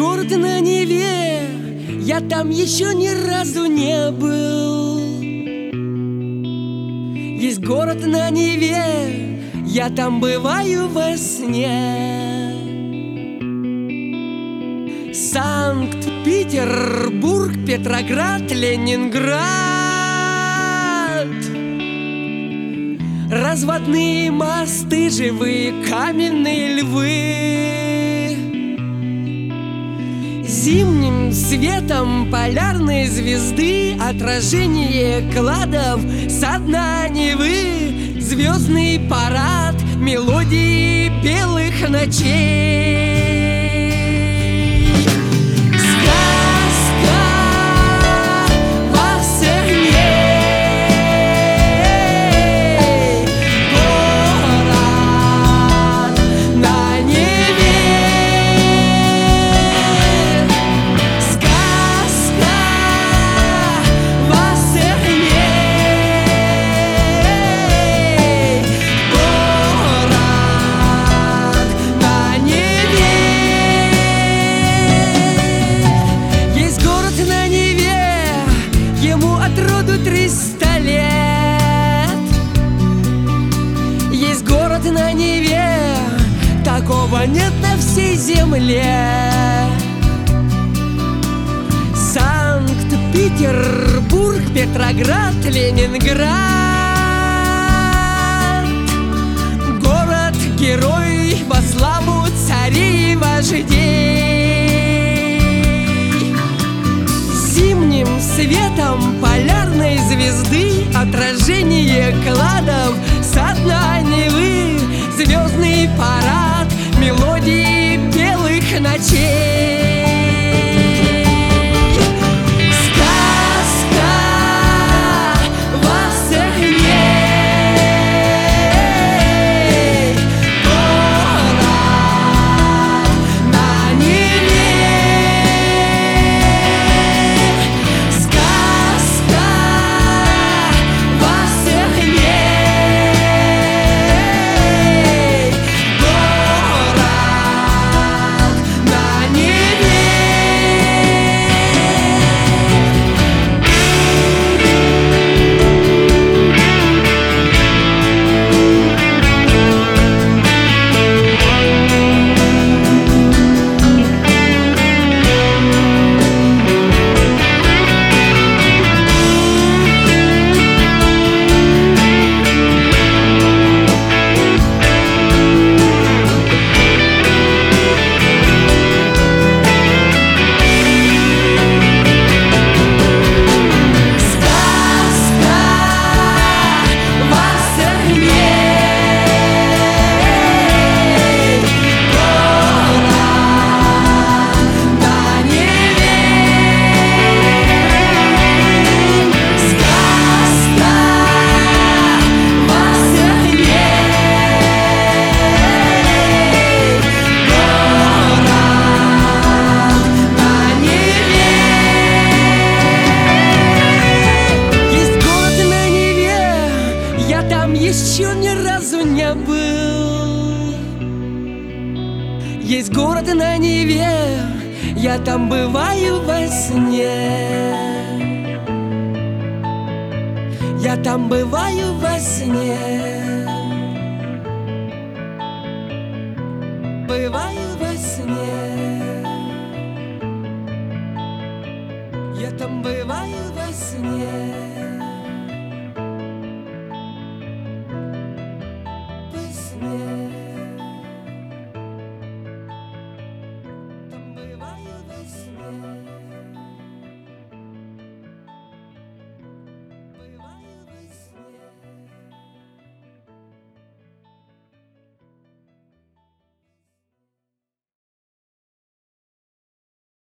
город на Неве, я там еще ни разу не был. Есть город на Неве, я там бываю во сне. Санкт-Петербург, Петроград, Ленинград. Разводные мосты, живые каменные львы. Зимним светом полярные звезды, отражение кладов со дна Невы. Звездный парад, мелодии белых ночей. От роду 300 лет. Есть город на Неве, такого нет на всей земле. Санкт-Петербург, Петроград, Ленинград. Город-герой во славу царей и вождей. Зимним светом полярной звезды, отражение кладов со дна Невы. Звездный парад, мелодии белых ночей. Сказка во всех дней. Город на Неве. Еще ни разу не был. Есть город на Неве, я там бываю во сне. Я там бываю во сне. Бываю во сне. Я там бываю во сне.